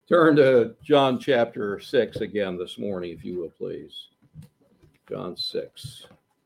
Turn to John chapter 6 again this morning, if you will, please. John 6.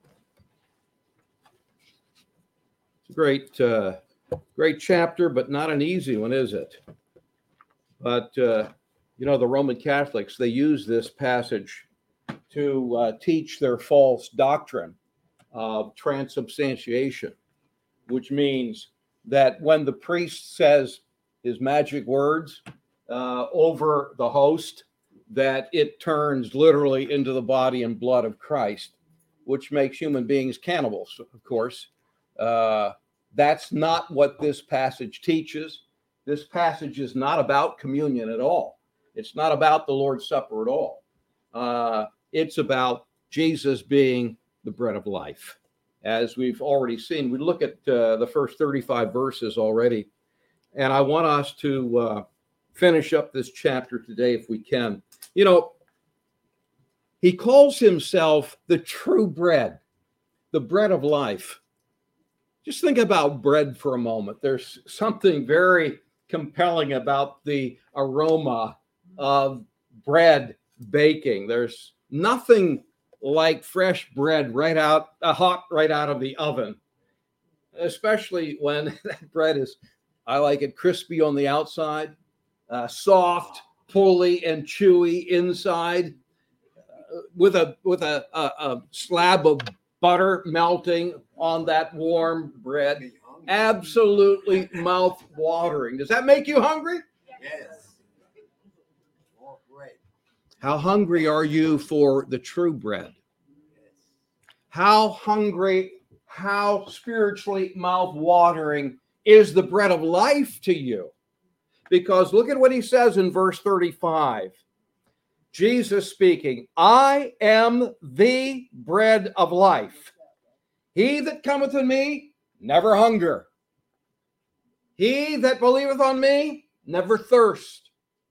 It's a great chapter, but not an easy one, is it? But, the Roman Catholics, they use this passage to teach their false doctrine of transubstantiation, which means that when the priest says his magic words over the host, that it turns literally into the body and blood of Christ, which makes human beings cannibals, of course. That's not what this passage teaches. This passage is not about communion at all. It's not about the Lord's Supper at all. It's about Jesus being the bread of life. As we've already seen, we look at the first 35 verses already, and I want us to finish up this chapter today if we can. He calls himself the true bread, the bread of life. Just think about bread for a moment. There's something very compelling about the aroma of bread baking. There's nothing like fresh bread hot right out of the oven, especially when that bread is, I like it crispy on the outside, soft, pulley, and chewy inside, with a slab of butter melting on that warm bread. Absolutely mouth-watering. Does that make you hungry? Yes. More bread. How hungry are you for the true bread? How hungry, how spiritually mouth-watering is the bread of life to you? Because look at what he says in verse 35. Jesus speaking, I am the bread of life. He that cometh to me never hunger. He that believeth on me never thirst.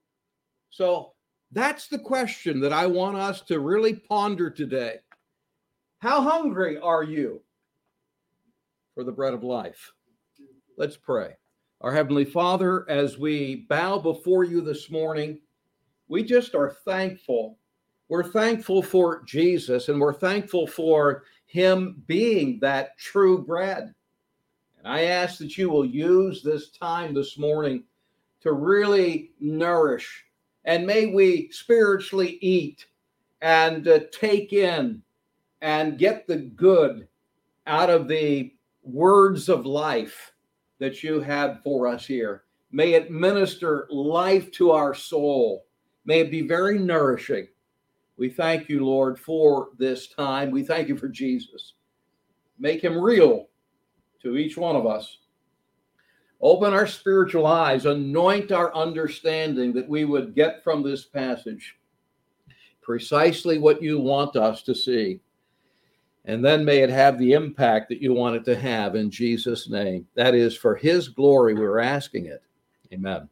So that's the question that I want us to really ponder today. How hungry are you for the bread of life? Let's pray. Our Heavenly Father, as we bow before you this morning, we just are thankful. We're thankful for Jesus, and we're thankful for him being that true bread. And I ask that you will use this time this morning to really nourish, and may we spiritually eat and take in and get the good out of the words of life that you have for us here. May it minister life to our soul. May it be very nourishing. We thank you, Lord, for this time. We thank you for Jesus. Make him real to each one of us. Open our spiritual eyes, anoint our understanding, that we would get from this passage precisely what you want us to see. And then may it have the impact that you want it to have, in Jesus' name. That is for his glory we're asking it. Amen.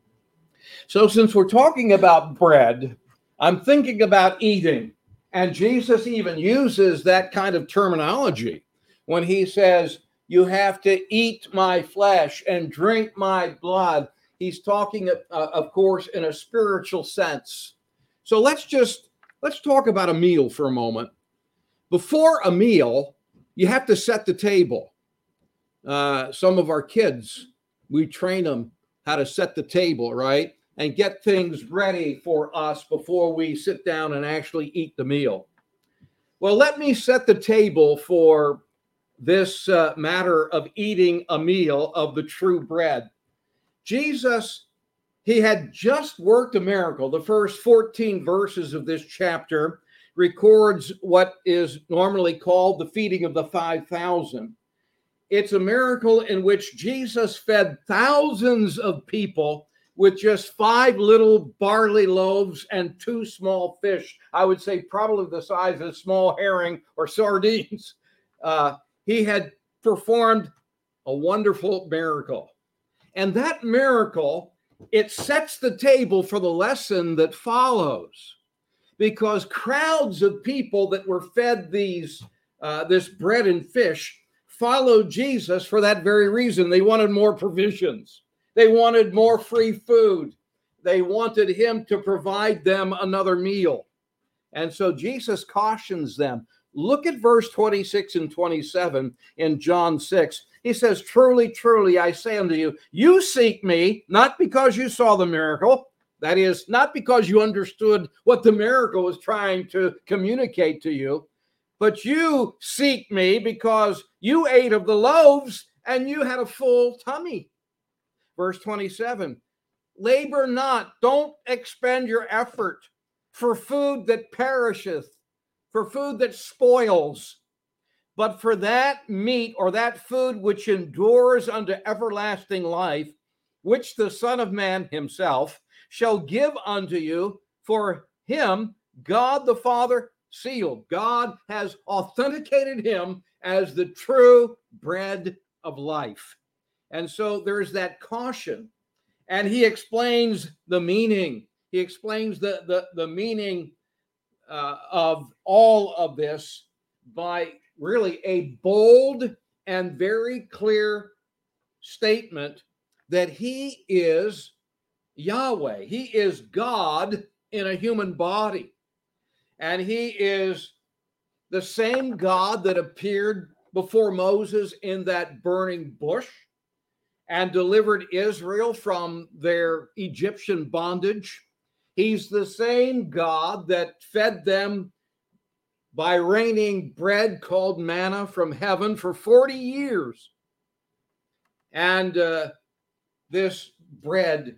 So since we're talking about bread, I'm thinking about eating. And Jesus even uses that kind of terminology when he says, you have to eat my flesh and drink my blood. He's talking, of course, in a spiritual sense. So let's talk about a meal for a moment. Before a meal, you have to set the table. Some of our kids, we train them how to set the table, right? And get things ready for us before we sit down and actually eat the meal. Well, let me set the table for this matter of eating a meal of the true bread. Jesus, he had just worked a miracle. The first 14 verses of this chapter records what is normally called the feeding of the 5,000. It's a miracle in which Jesus fed thousands of people with just 5 little barley loaves and 2 small fish. I would say probably the size of a small herring or sardines. He had performed a wonderful miracle. And that miracle, it sets the table for the lesson that follows. Because crowds of people that were fed this bread and fish followed Jesus for that very reason. They wanted more provisions. They wanted more free food. they wanted him to provide them another meal. And so Jesus cautions them. Look at verse 26 and 27 in John 6. He says, truly, truly, I say unto you, you seek me, not because you saw the miracle. That is, not because you understood what the miracle was trying to communicate to you, but you seek me because you ate of the loaves and you had a full tummy. Verse 27, labor not, don't expend your effort for food that perisheth, for food that spoils, but for that meat or that food which endures unto everlasting life, which the Son of Man himself shall give unto you, for him God the Father sealed. God has authenticated him as the true bread of life. And so there's that caution. And he explains the meaning. He explains the meaning of all of this by really a bold and very clear statement that he is Yahweh. He is God in a human body. And he is the same God that appeared before Moses in that burning bush and delivered Israel from their Egyptian bondage. He's the same God that fed them by raining bread called manna from heaven for 40 years. And this bread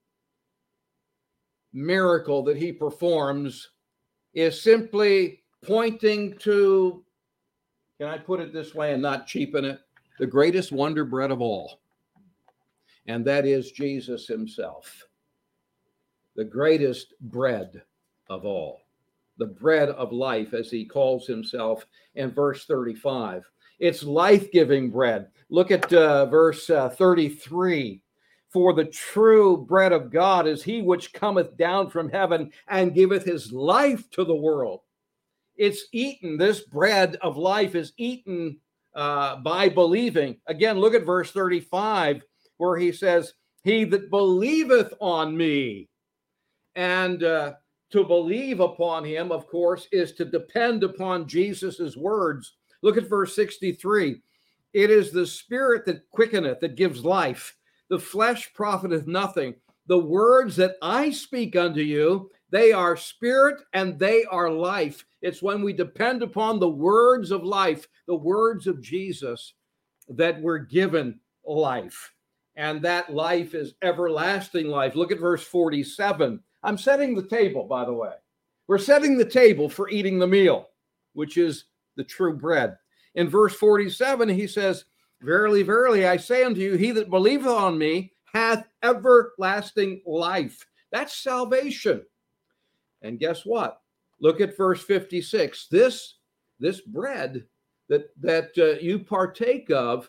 miracle that he performs is simply pointing to, can I put it this way and not cheapen it, the greatest wonder bread of all. And that is Jesus himself, the greatest bread of all, the bread of life, as he calls himself in verse 35. It's life-giving bread. Look at verse 33. For the true bread of God is he which cometh down from heaven and giveth his life to the world. It's eaten. This bread of life is eaten by believing. Again, look at verse 35, where he says, he that believeth on me. And to believe upon him, of course, is to depend upon Jesus's words. Look at verse 63. It is the spirit that quickeneth, that gives life. The flesh profiteth nothing. The words that I speak unto you, they are spirit and they are life. It's when we depend upon the words of life, the words of Jesus, that we're given life. And that life is everlasting life. Look at verse 47. I'm setting the table, by the way. We're setting the table for eating the meal, which is the true bread. In verse 47, he says, verily, verily, I say unto you, he that believeth on me hath everlasting life. That's salvation. And guess what? Look at verse 56. This bread that you partake of,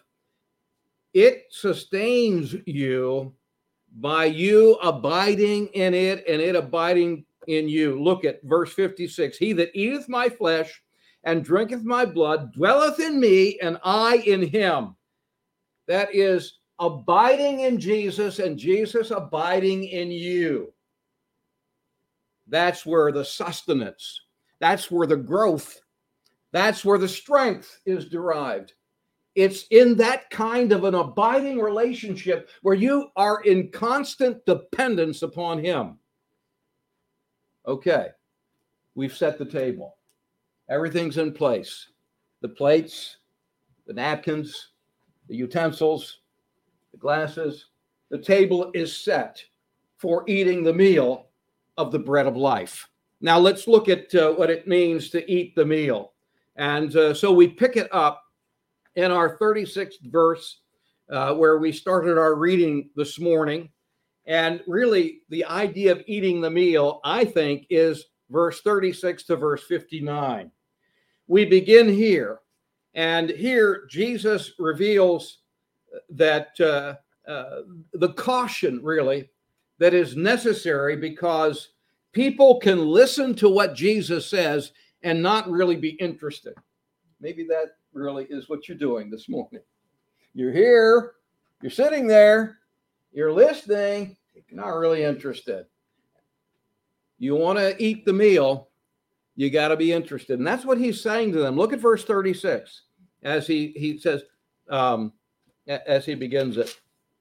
it sustains you by you abiding in it and it abiding in you. Look at verse 56. He that eateth my flesh and drinketh my blood dwelleth in me and I in him. That is abiding in Jesus and Jesus abiding in you. That's where the sustenance, that's where the growth, that's where the strength is derived. It's in that kind of an abiding relationship where you are in constant dependence upon him. Okay, we've set the table. Everything's in place. The plates, the napkins, the utensils, the glasses. The table is set for eating the meal of the bread of life. Now let's look at what it means to eat the meal. And so we pick it up in our 36th verse, where we started our reading this morning. And really, the idea of eating the meal, I think, is verse 36 to verse 59. We begin here. And here, Jesus reveals that the caution, really, that is necessary, because people can listen to what Jesus says and not really be interested. Maybe that really is what you're doing this morning. You're here, you're sitting there, you're listening, you're not really interested. You want to eat the meal, you got to be interested. And that's what he's saying to them. Look at verse 36 as he says, as he begins it.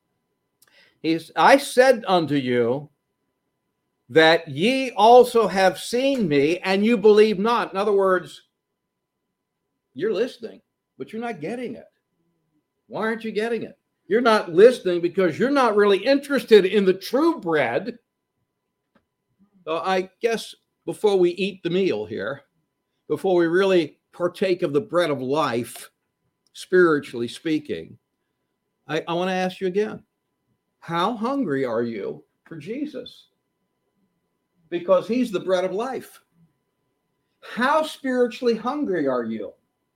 I said unto you that ye also have seen me, and you believe not. In other words, you're listening, but you're not getting it. Why aren't you getting it? You're not listening because you're not really interested in the true bread. So I guess before we eat the meal here, before we really partake of the bread of life, spiritually speaking, I want to ask you again, how hungry are you for Jesus? Because he's the bread of life. How spiritually hungry are you?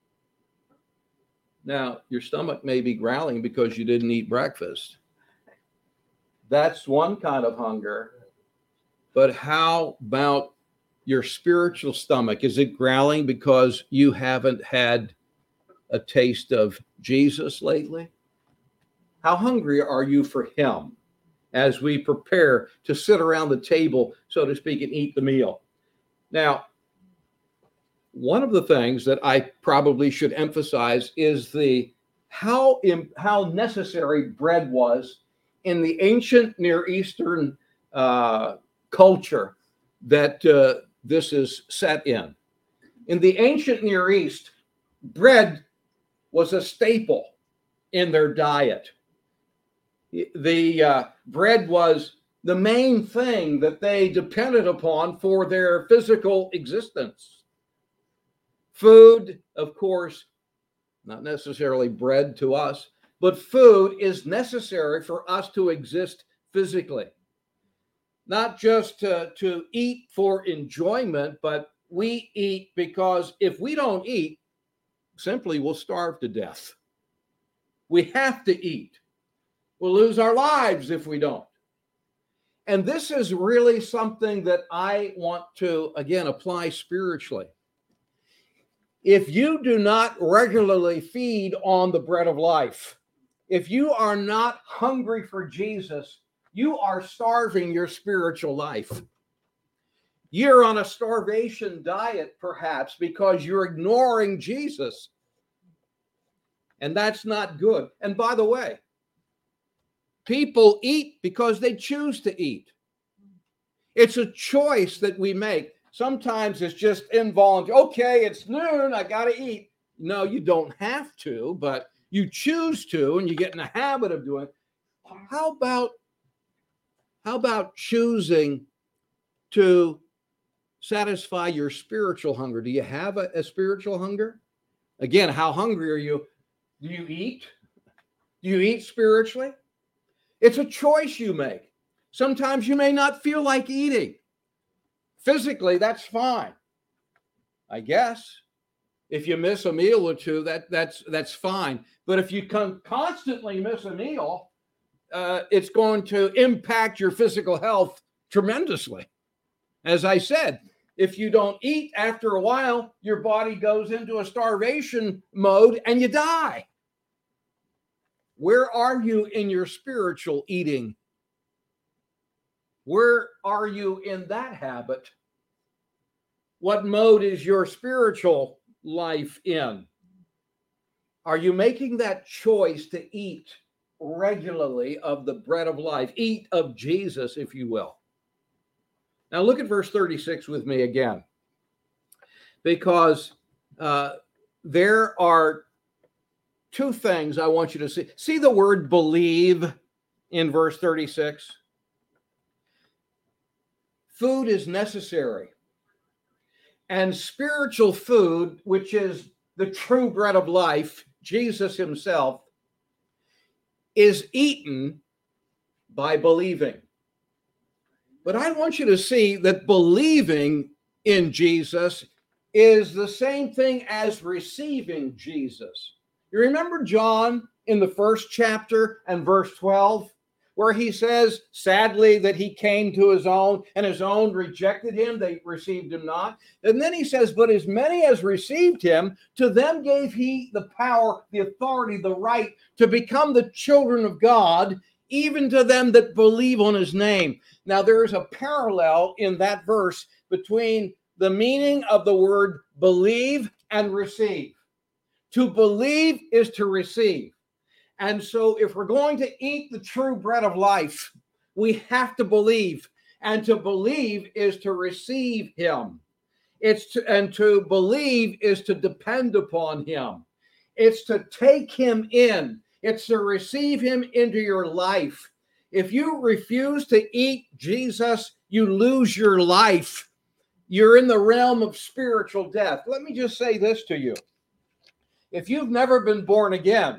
Now, your stomach may be growling because you didn't eat breakfast. That's one kind of hunger. But how about your spiritual stomach? Is it growling because you haven't had a taste of Jesus lately? How hungry are you for him as we prepare to sit around the table, so to speak, and eat the meal? Now, one of the things that I probably should emphasize is how necessary bread was in the ancient Near Eastern culture that this is set in. In the ancient Near East, bread was a staple in their diet. The bread was the main thing that they depended upon for their physical existence. Food, of course, not necessarily bread to us, but food is necessary for us to exist physically. Not just to eat for enjoyment, but we eat because if we don't eat, simply we'll starve to death. We have to eat. We'll lose our lives if we don't. And this is really something that I want to, again, apply spiritually. If you do not regularly feed on the bread of life, if you are not hungry for Jesus, you are starving your spiritual life. You're on a starvation diet, perhaps, because you're ignoring Jesus. And that's not good. And by the way, people eat because they choose to eat. It's a choice that we make. Sometimes it's just involuntary. Okay, it's noon, I got to eat. No, you don't have to, but you choose to, and you get in the habit of doing it. How about choosing to satisfy your spiritual hunger? Do you have a spiritual hunger? Again, how hungry are you? Do you eat? Do you eat spiritually? It's a choice you make. Sometimes you may not feel like eating. Physically, that's fine, I guess. If you miss a meal or two, that's fine. But if you constantly miss a meal, it's going to impact your physical health tremendously. As I said, if you don't eat, after a while, your body goes into a starvation mode and you die. Where are you in your spiritual eating? Where are you in that habit? What mode is your spiritual life in? Are you making that choice to eat regularly of the bread of life? Eat of Jesus, if you will. Now look at verse 36 with me again, because there are two things I want you to see. See the word believe in verse 36? Food is necessary. And spiritual food, which is the true bread of life, Jesus himself, is eaten by believing. But I want you to see that believing in Jesus is the same thing as receiving Jesus. You remember John in the first chapter and verse 12, where he says, sadly, that he came to his own, and his own rejected him, they received him not. And then he says, but as many as received him, to them gave he the power, the authority, the right to become the children of God, even to them that believe on his name. Now, there is a parallel in that verse between the meaning of the word believe and receive. To believe is to receive. And so if we're going to eat the true bread of life, we have to believe. And to believe is to receive him. And to believe is to depend upon him. It's to take him in. It's to receive him into your life. If you refuse to eat Jesus, you lose your life. You're in the realm of spiritual death. Let me just say this to you. If you've never been born again,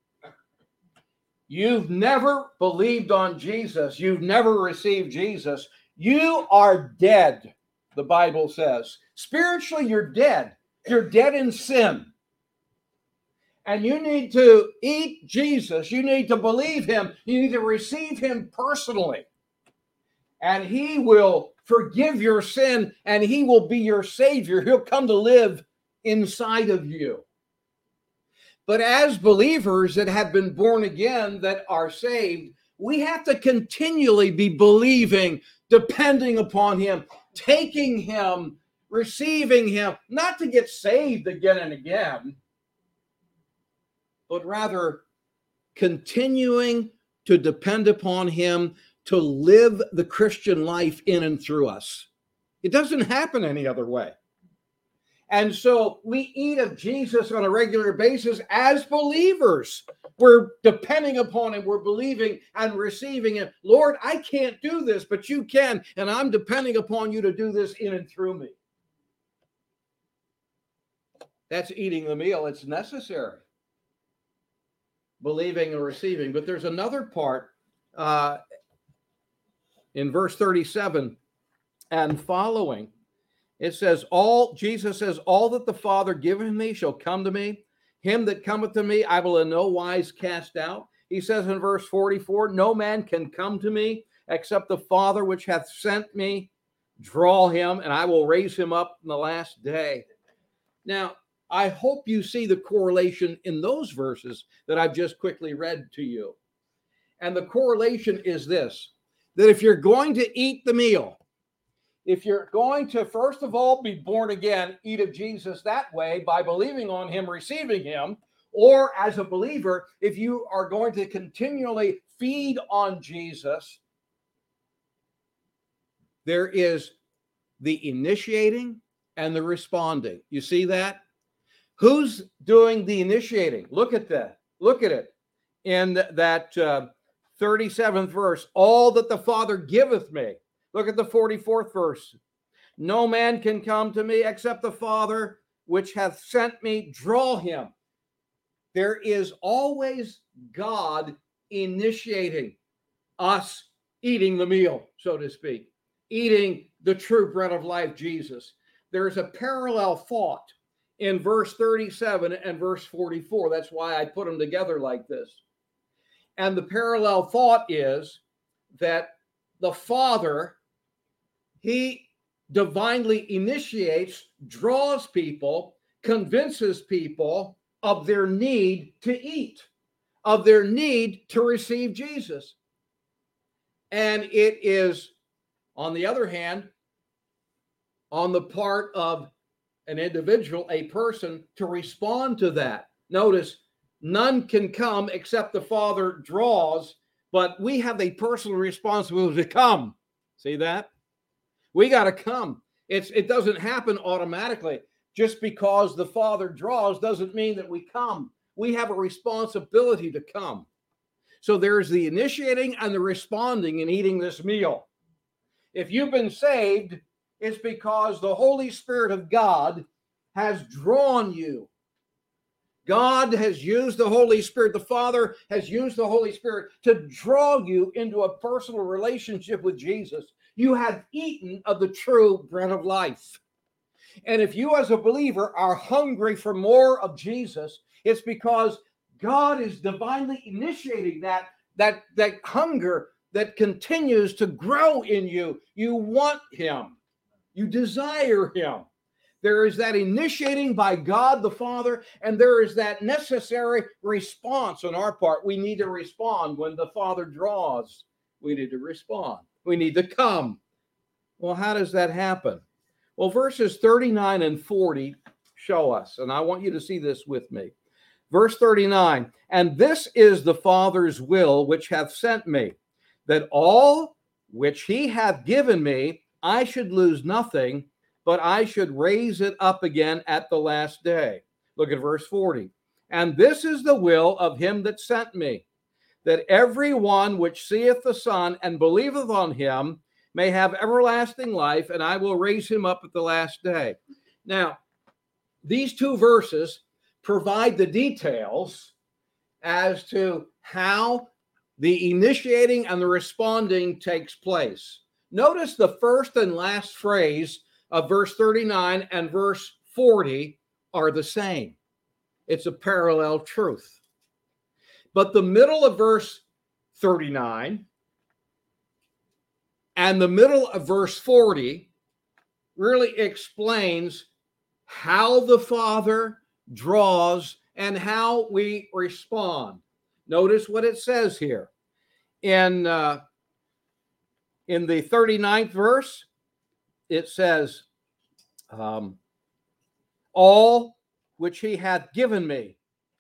you've never believed on Jesus, you've never received Jesus, you are dead, the Bible says. Spiritually, you're dead. You're dead in sin. And you need to eat Jesus. You need to believe him. You need to receive him personally. And he will forgive your sin, and he will be your Savior. He'll come to live inside of you. But as believers that have been born again, that are saved, we have to continually be believing, depending upon him, taking him, receiving him, not to get saved again and again, but rather continuing to depend upon him to live the Christian life in and through us. It doesn't happen any other way. And so we eat of Jesus on a regular basis as believers. We're depending upon him. We're believing and receiving him. Lord, I can't do this, but you can. And I'm depending upon you to do this in and through me. That's eating the meal. It's necessary. Believing and receiving. But there's another part in verse 37 and following. It says, Jesus says, all that the Father giveth me shall come to me. Him that cometh to me, I will in no wise cast out. He says in verse 44, no man can come to me except the Father which hath sent me draw him, and I will raise him up in the last day. Now, I hope you see the correlation in those verses that I've just quickly read to you. And the correlation is this, that if you're going to eat the meal, if you're going to, first of all, be born again, eat of Jesus that way by believing on him, receiving him, or as a believer, if you are going to continually feed on Jesus, there is the initiating and the responding. You see that? Who's doing the initiating? Look at that. Look at it. In that 37th verse, all that the Father giveth me. Look at the 44th verse. No man can come to me except the Father which hath sent me draw him. There is always God initiating us eating the meal, so to speak, eating the true bread of life, Jesus. There's a parallel thought in verse 37 and verse 44. That's why I put them together like this. And the parallel thought is that the Father, he divinely initiates, draws people, convinces people of their need to eat, of their need to receive Jesus. And it is, on the other hand, on the part of an individual, a person, to respond to that. Notice, none can come except the Father draws, but we have a personal responsibility to come. See that? We got to come. It doesn't happen automatically. Just because the Father draws doesn't mean that we come. We have a responsibility to come. So there's the initiating and the responding in eating this meal. If you've been saved, it's because the Holy Spirit of God has drawn you. God has used the Holy Spirit, the Father has used the Holy Spirit to draw you into a personal relationship with Jesus. You have eaten of the true bread of life. And if you as a believer are hungry for more of Jesus, it's because God is divinely initiating that hunger that continues to grow in you. You want him. You desire him. There is that initiating by God the Father, and there is that necessary response on our part. We need to respond when the Father draws. We need to respond. We need to come. Well, how does that happen? Well, verses 39 and 40 show us, and I want you to see this with me. Verse 39, and this is the Father's will which hath sent me, that all which he hath given me, I should lose nothing, but I should raise it up again at the last day. Look at verse 40. And this is the will of him that sent me, that every one which seeth the Son and believeth on him may have everlasting life, and I will raise him up at the last day. Now, these two verses provide the details as to how the initiating and the responding takes place. Notice the first and last phrase of verse 39 and verse 40 are the same. It's a parallel truth. But the middle of verse 39 and the middle of verse 40 really explains how the Father draws and how we respond. Notice what it says here. In the 39th verse, it says, all which he hath given me.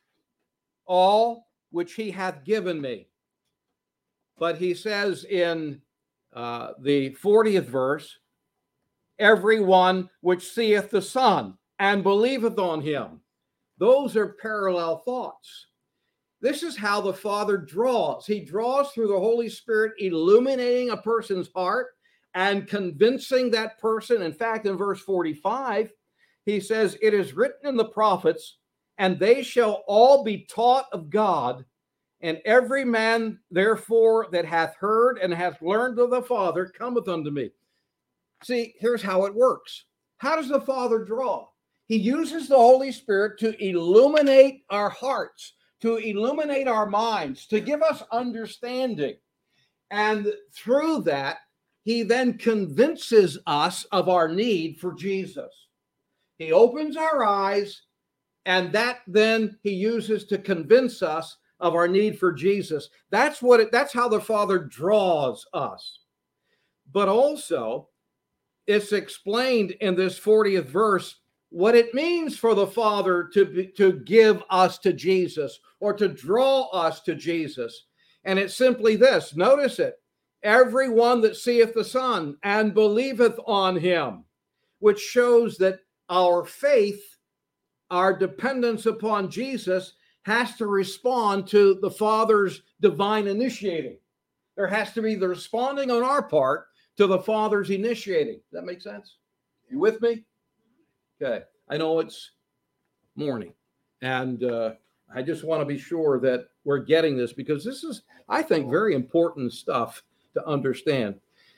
All which he hath given me. But he says in the 40th verse, everyone which seeth the Son and believeth on him. Those are parallel thoughts. This is how the Father draws. He draws through the Holy Spirit, illuminating a person's heart and convincing that person. In fact, in verse 45, he says, it is written in the prophets, and they shall all be taught of God, and every man, therefore, that hath heard and hath learned of the Father cometh unto me. See, here's how it works. How does the Father draw? He uses the Holy Spirit to illuminate our hearts, to illuminate our minds, to give us understanding. And through that, he then convinces us of our need for Jesus. He opens our eyes, and that then he uses to convince us of our need for Jesus. That's how the Father draws us. But also, it's explained in this 40th verse what it means for the Father to give us to Jesus or to draw us to Jesus. And it's simply this. Notice it. Everyone that seeth the Son and believeth on him, which shows that our faith, our dependence upon Jesus has to respond to the Father's divine initiating. There has to be the responding on our part to the Father's initiating. Does that make sense? You with me? Okay. I know it's morning, and I just want to be sure that we're getting this, because this is, I think, very important stuff to understand.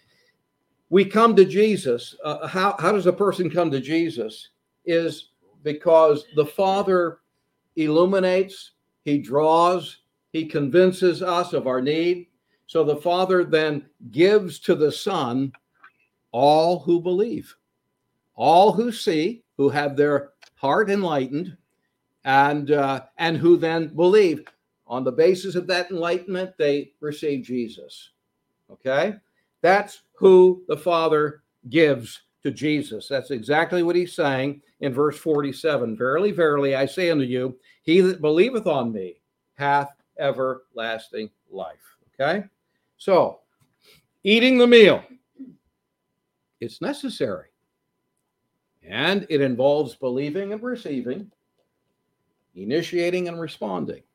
We come to Jesus. How does a person come to Jesus? Is because the Father illuminates, he draws, he convinces us of our need. So the Father then gives to the Son all who believe, all who see, who have their heart enlightened, and who then believe. On the basis of that enlightenment, they receive Jesus. Okay? That's who the Father gives to Jesus. That's exactly what he's saying in verse 47. Verily, verily, I say unto you, he that believeth on me hath everlasting life. Okay? So, eating the meal, it's necessary. And it involves believing and receiving, initiating and responding.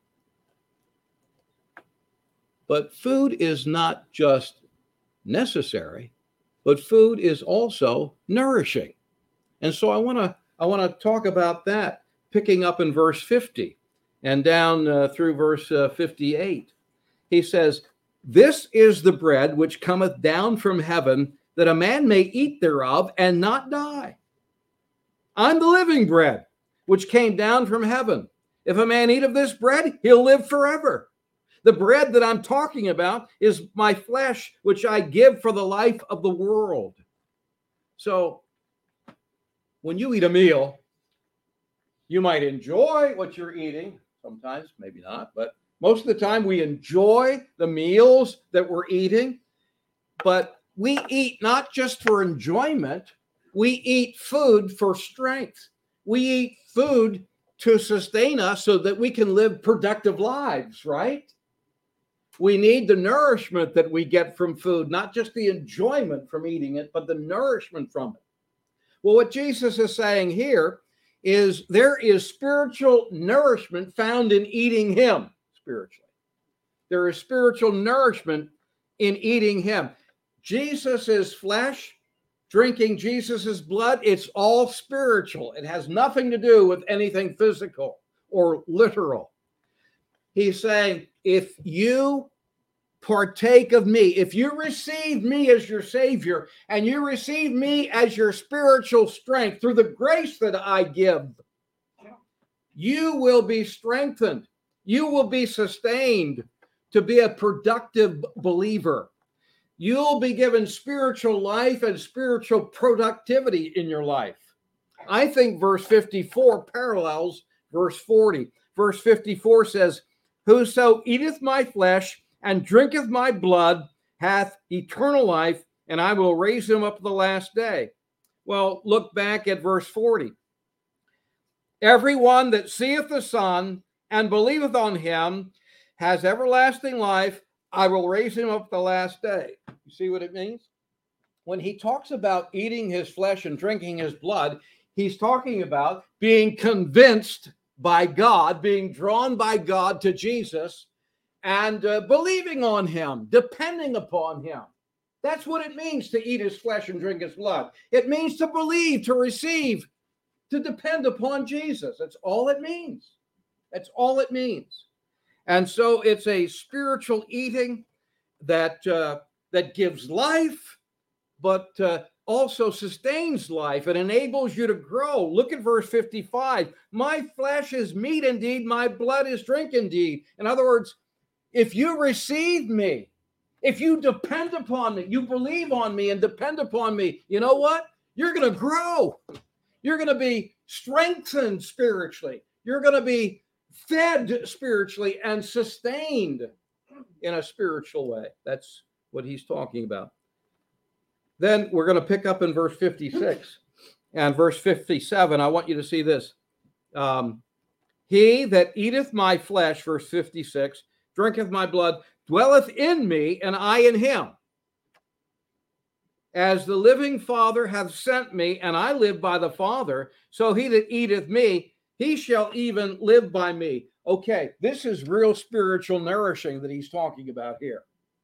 But food is not just necessary, but food is also nourishing. And so I want to talk about that, picking up in verse 50 and down through verse 58. He says, this is the bread which cometh down from heaven, that a man may eat thereof and not die. I'm the living bread which came down from heaven. If a man eat of this bread, he'll live forever. The bread that I'm talking about is my flesh, which I give for the life of the world. So when you eat a meal, you might enjoy what you're eating. Sometimes, maybe not, but most of the time we enjoy the meals that we're eating. But we eat not just for enjoyment, we eat food for strength. We eat food to sustain us so that we can live productive lives, right? We need the nourishment that we get from food, not just the enjoyment from eating it, but the nourishment from it. Well, what Jesus is saying here is there is spiritual nourishment found in eating him spiritually. There is spiritual nourishment in eating him. Jesus's flesh, drinking Jesus's blood, it's all spiritual. It has nothing to do with anything physical or literal. He's saying, if you partake of me, if you receive me as your Savior and you receive me as your spiritual strength through the grace that I give, you will be strengthened. You will be sustained to be a productive believer. You'll be given spiritual life and spiritual productivity in your life. I think verse 54 parallels verse 40. Verse 54 says, whoso eateth my flesh and drinketh my blood hath eternal life, and I will raise him up the last day. Well, look back at verse 40. Everyone that seeth the Son and believeth on him has everlasting life. I will raise him up the last day. You see what it means? When he talks about eating his flesh and drinking his blood, he's talking about being convinced by God, being drawn by God to Jesus, and believing on him, depending upon him. That's what it means to eat his flesh and drink his blood. It means to believe, to receive, to depend upon Jesus. That's all it means. That's all it means. And so it's a spiritual eating that gives life, but also sustains life and enables you to grow. Look at verse 55. My flesh is meat indeed, my blood is drink indeed. In other words, if you receive me, if you depend upon me, you believe on me and depend upon me, you know what? You're going to grow. You're going to be strengthened spiritually. You're going to be fed spiritually and sustained in a spiritual way. That's what he's talking about. Then we're going to pick up in verse 56 and verse 57. I want you to see this. He that eateth my flesh, verse 56, drinketh my blood, dwelleth in me, and I in him. As the living Father hath sent me, and I live by the Father, so he that eateth me, he shall even live by me. Okay, this is real spiritual nourishing that he's talking about here.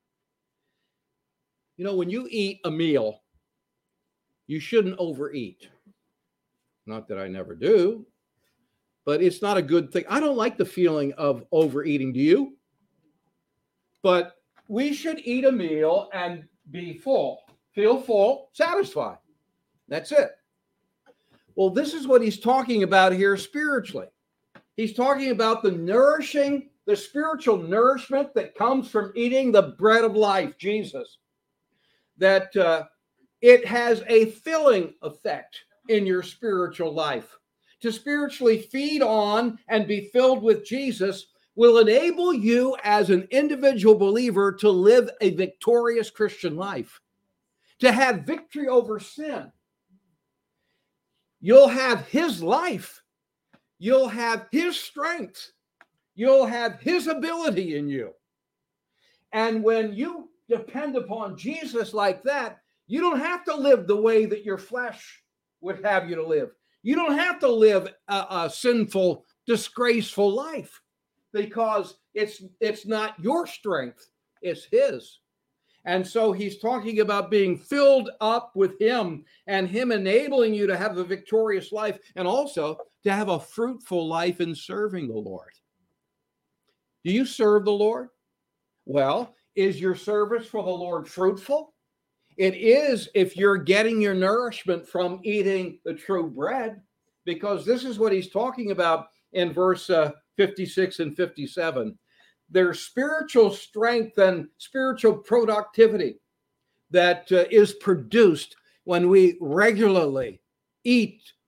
You know, when you eat a meal, you shouldn't overeat. Not that I never do, but it's not a good thing. I don't like the feeling of overeating. Do you? But we should eat a meal and be full, feel full, satisfied. That's it. Well, this is what he's talking about here spiritually. He's talking about the spiritual nourishment that comes from eating the bread of life, Jesus. That it has a filling effect in your spiritual life. To spiritually feed on and be filled with Jesus will enable you as an individual believer to live a victorious Christian life, to have victory over sin. You'll have his life. You'll have his strength. You'll have his ability in you. And when you depend upon Jesus like that, you don't have to live the way that your flesh would have you to live. You don't have to live a sinful, disgraceful life, because it's not your strength, it's his. And so he's talking about being filled up with him and him enabling you to have a victorious life and also to have a fruitful life in serving the Lord. Do you serve the Lord? Well, is your service for the Lord fruitful? It is if you're getting your nourishment from eating the true bread, because this is what he's talking about in verse 56 and 57. There's spiritual strength and spiritual productivity that is produced when we regularly eat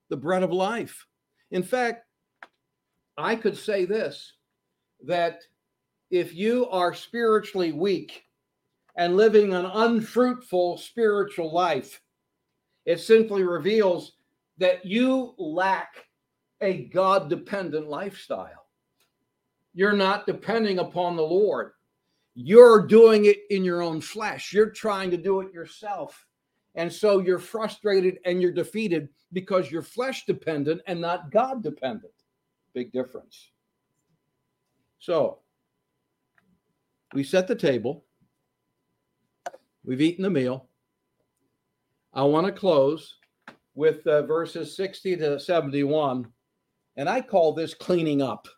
the bread of life. In fact, I could say this, that if you are spiritually weak and living an unfruitful spiritual life, it simply reveals that you lack a God-dependent lifestyle. You're not depending upon the Lord. You're doing it in your own flesh. You're trying to do it yourself. And so you're frustrated and you're defeated because you're flesh dependent and not God dependent. Big difference. So we set the table. We've eaten the meal. I want to close with verses 60 to 71. And I call this cleaning up.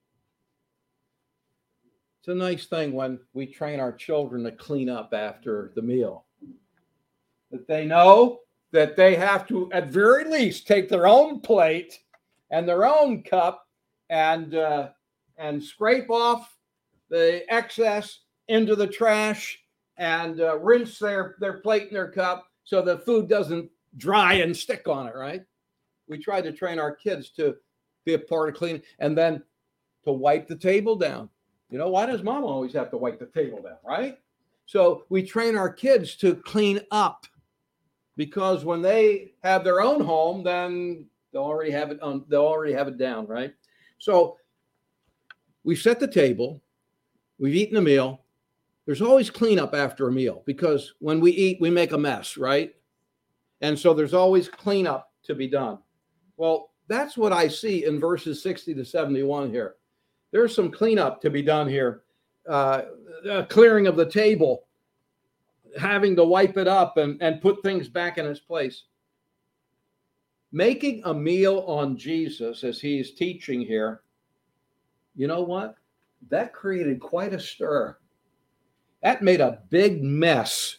It's a nice thing when we train our children to clean up after the meal. That they know that they have to, at very least, take their own plate and their own cup and scrape off the excess into the trash and rinse their plate and their cup so the food doesn't dry and stick on it, right? We try to train our kids to be a part of cleaning and then to wipe the table down. You know, why does mom always have to wipe the table down, right? So we train our kids to clean up because when they have their own home, then they'll already have it down, right? So we set the table, we've eaten a meal. There's always cleanup after a meal because when we eat, we make a mess, right? And so there's always cleanup to be done. Well, that's what I see in verses 60 to 71 here. There's some cleanup to be done here. Clearing of the table, having to wipe it up and put things back in its place. Making a meal on Jesus as he's teaching here, you know what? That created quite a stir. That made a big mess.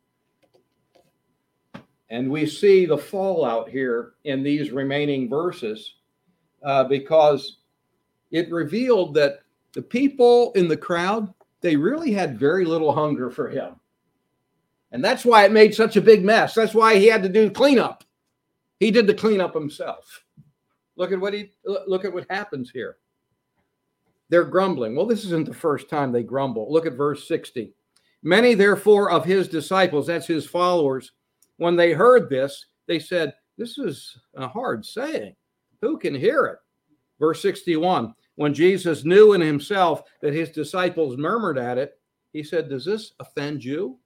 And we see the fallout here in these remaining verses because it revealed that the people in the crowd, they really had very little hunger for him. And that's why it made such a big mess. That's why he had to do cleanup. He did the cleanup himself. Look at what happens here. They're grumbling. Well, this isn't the first time they grumble. Look at verse 60. Many, therefore, of his disciples, that's his followers, when they heard this, they said, this is a hard saying. Who can hear it? Verse 61, when Jesus knew in himself that his disciples murmured at it, he said, does this offend you?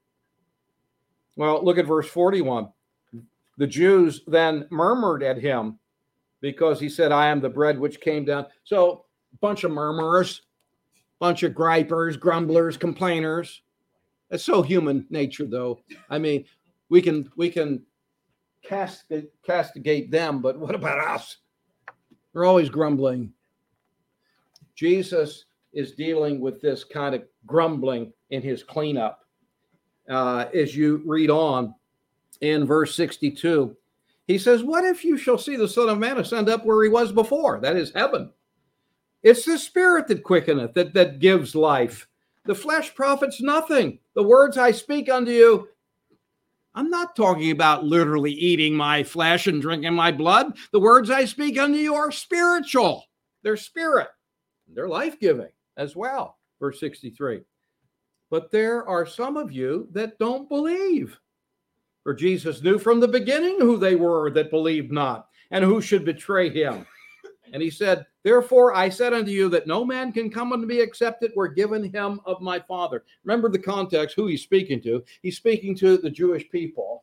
Well, look at verse 41. The Jews then murmured at him because he said, I am the bread which came down. So a bunch of murmurers, bunch of gripers, grumblers, complainers. It's so human nature, though. I mean, we can castigate them, but what about us? We're always grumbling. Jesus is dealing with this kind of grumbling in his cleanup. As you read on in verse 62, he says, what if you shall see the Son of Man ascend up where he was before? That is heaven. It's the Spirit that quickeneth, that gives life. The flesh profits nothing. The words I speak unto you, I'm not talking about literally eating my flesh and drinking my blood. The words I speak unto you are spiritual. They're spirit. They're life-giving as well. Verse 63. But there are some of you that don't believe. For Jesus knew from the beginning who they were that believed not, and who should betray him. And he said, therefore I said unto you that no man can come unto me except it were given him of my Father. Remember the context, who he's speaking to. He's speaking to the Jewish people.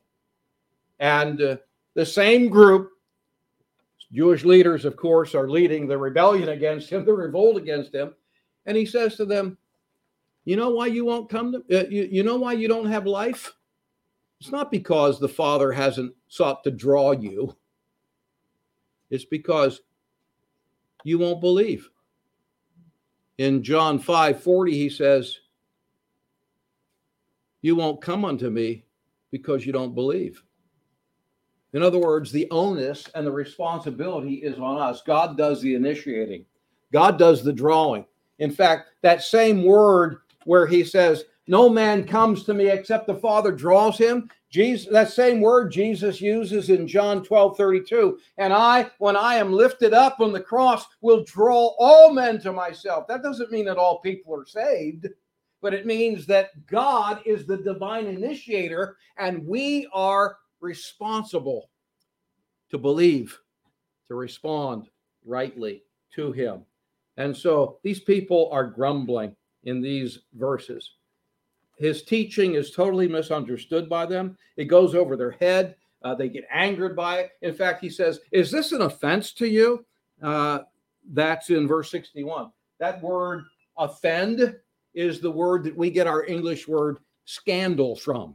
And the same group, Jewish leaders, of course, are leading the rebellion against him, the revolt against him. And he says to them, you know why you won't come to, you know why you don't have life? It's not because the Father hasn't sought to draw you. It's because you won't believe. In John 5:40, he says, you won't come unto me because you don't believe. In other words, the onus and the responsibility is on us. God does the initiating. God does the drawing. In fact, that same word where he says, No man comes to me except the Father draws him. Jesus, that same word Jesus uses in John 12:32. And I, when I am lifted up on the cross, will draw all men to myself. That doesn't mean that all people are saved, but it means that God is the divine initiator, and we are responsible to believe, to respond rightly to him. And so these people are grumbling in these verses. His teaching is totally misunderstood by them. It goes over their head. They get angered by it. In fact, he says, is this an offense to you? That's in verse 61. That word offend is the word that we get our English word scandal from.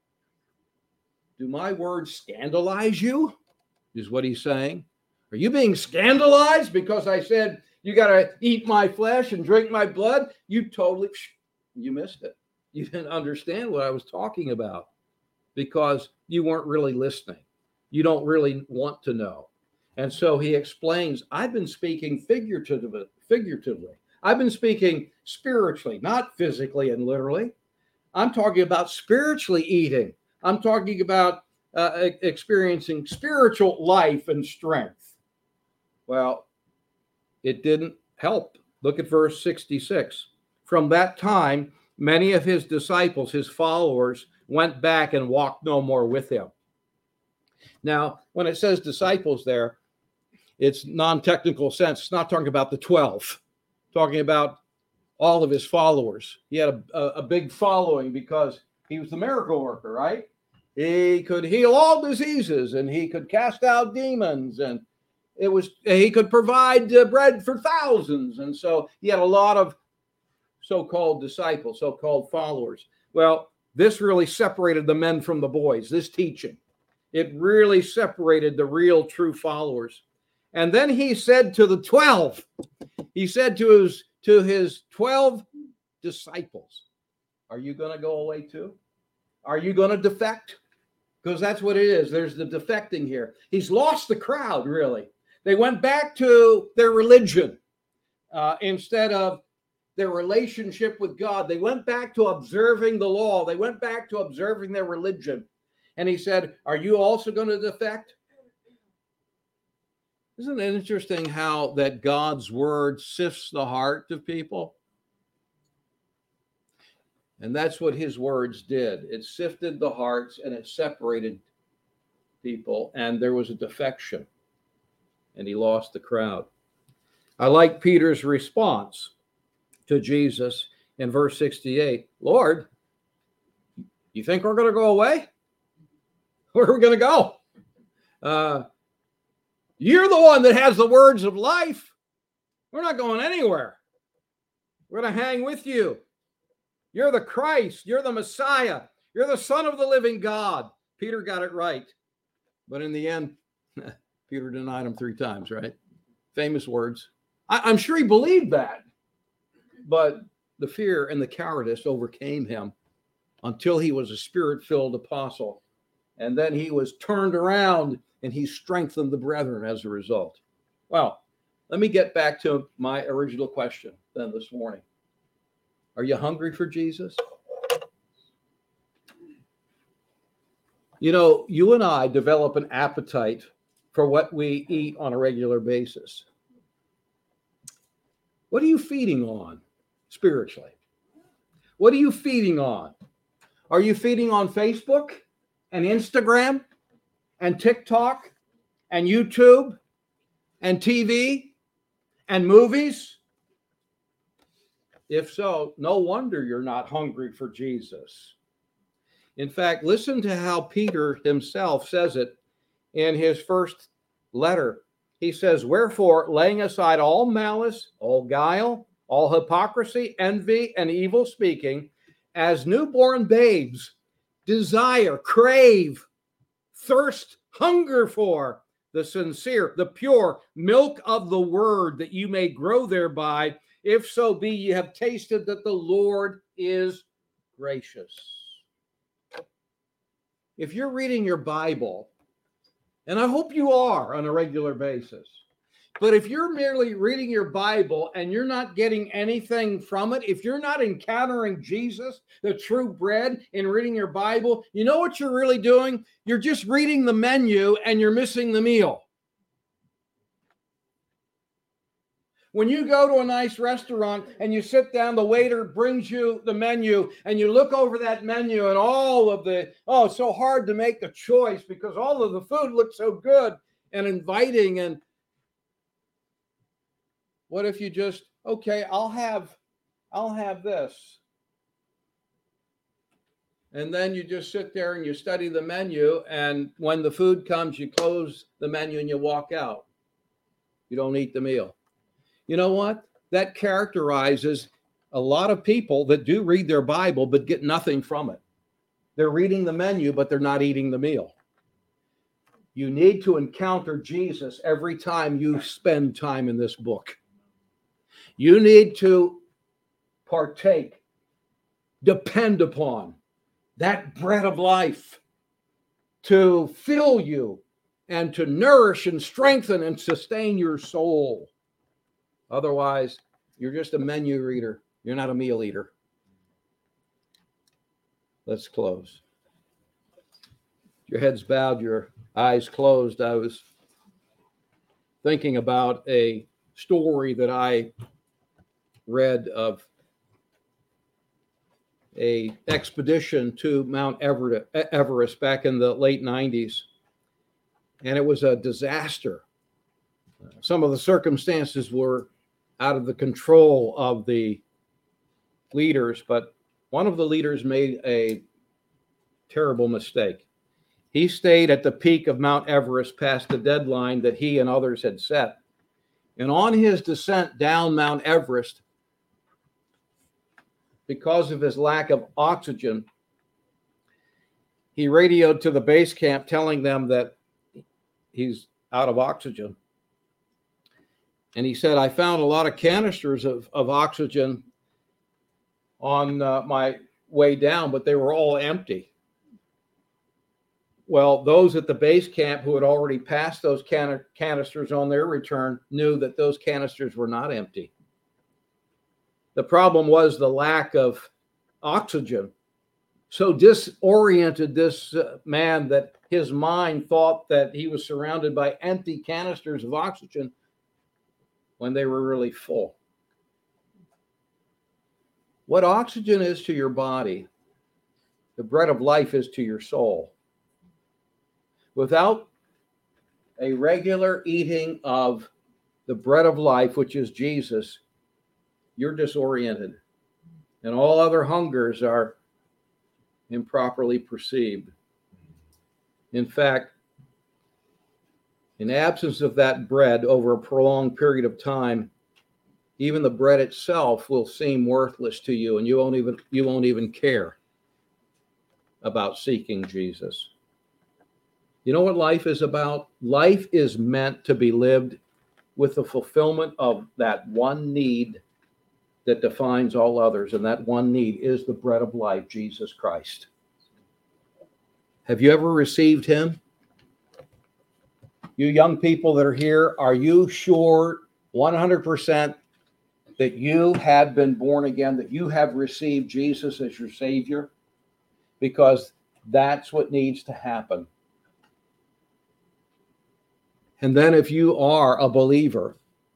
Do my words scandalize you? Is what he's saying. Are you being scandalized because I said you got to eat my flesh and drink my blood? You missed it. You didn't understand what I was talking about because you weren't really listening. You don't really want to know. And so he explains, I've been speaking figuratively. I've been speaking spiritually, not physically and literally. I'm talking about spiritually eating. I'm talking about experiencing spiritual life and strength. Well, it didn't help. Look at verse 66. From that time, many of his disciples, his followers, went back and walked no more with him. Now, when it says disciples there, it's non-technical sense. It's not talking about the 12, talking about all of his followers. He had a big following because he was the miracle worker, right? He could heal all diseases, and he could cast out demons, and he could provide bread for thousands. And so he had a lot of so-called disciples, so-called followers. Well, this really separated the men from the boys, this teaching. It really separated the real true followers. And then he said to the 12, he said to his 12 disciples, are you going to go away too? Are you going to defect? Because that's what it is. There's the defecting here. He's lost the crowd, really. They went back to their religion instead of their relationship with God. They went back to observing the law. They went back to observing their religion. And he said, are you also going to defect? Isn't it interesting how that God's word sifts the heart of people? And that's what his words did. It sifted the hearts and it separated people, and there was a defection, and he lost the crowd. I like Peter's response to Jesus in verse 68. Lord, you think we're going to go away? Where are we going to go? You're the one that has the words of life. We're not going anywhere. We're going to hang with you. You're the Christ. You're the Messiah. You're the Son of the living God. Peter got it right. But in the end, Peter denied him 3 times, right? Famous words. I'm sure he believed that. But the fear and the cowardice overcame him until he was a spirit-filled apostle. And then he was turned around and he strengthened the brethren as a result. Well, let me get back to my original question then this morning. Are you hungry for Jesus? You know, you and I develop an appetite for what we eat on a regular basis. What are you feeding on spiritually? What are you feeding on? Are you feeding on Facebook and Instagram and TikTok and YouTube and TV and movies? If so, no wonder you're not hungry for Jesus. In fact, listen to how Peter himself says it in his first letter. He says, wherefore, laying aside all malice, all guile, all hypocrisy, envy, and evil speaking, as newborn babes, desire, crave, thirst, hunger for the sincere, the pure milk of the word, that you may grow thereby, if so be ye have tasted that the Lord is gracious. If you're reading your Bible, and I hope you are on a regular basis, But if you're merely reading your Bible and you're not getting anything from it, if you're not encountering Jesus, the true bread, in reading your Bible, you know what you're really doing? You're just reading the menu and you're missing the meal. When you go to a nice restaurant and you sit down, the waiter brings you the menu and you look over that menu and all of the, oh, it's so hard to make a choice because all of the food looks so good and inviting. And what if you just, okay, I'll have this. And then you just sit there and you study the menu. And when the food comes, you close the menu and you walk out. You don't eat the meal. You know what? That characterizes a lot of people that do read their Bible but get nothing from it. They're reading the menu, but they're not eating the meal. You need to encounter Jesus every time you spend time in this book. You need to partake, depend upon that bread of life to fill you and to nourish and strengthen and sustain your soul. Otherwise, you're just a menu reader. You're not a meal eater. Let's close. Your head's bowed, your eyes closed. I was thinking about a story that I read of a expedition to Mount Everest back in the late 90s. And it was a disaster. Some of the circumstances were out of the control of the leaders, but one of the leaders made a terrible mistake. He stayed at the peak of Mount Everest past the deadline that he and others had set. And on his descent down Mount Everest, because of his lack of oxygen, he radioed to the base camp telling them that he's out of oxygen. And he said, I found a lot of canisters of oxygen on my way down, but they were all empty. Well, those at the base camp who had already passed those canisters on their return knew that those canisters were not empty. The problem was the lack of oxygen. So disoriented this man that his mind thought that he was surrounded by empty canisters of oxygen when they were really full. What oxygen is to your body, the bread of life is to your soul. Without a regular eating of the bread of life, which is Jesus, you're disoriented. And all other hungers are improperly perceived. In fact, in absence of that bread over a prolonged period of time, even the bread itself will seem worthless to you, and you won't even care about seeking Jesus. You know what life is about? Life is meant to be lived with the fulfillment of that one need that defines all others, and that one need is the bread of life, Jesus Christ. Have you ever received him? You young people that are here, are you sure 100% that you have been born again, that you have received Jesus as your Savior? Because that's what needs to happen. And then if you are a believer,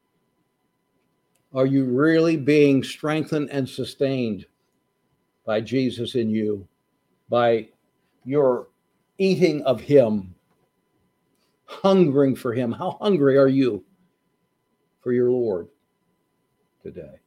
are you really being strengthened and sustained by Jesus in you, by your eating of him, hungering for him? How hungry are you for your Lord today?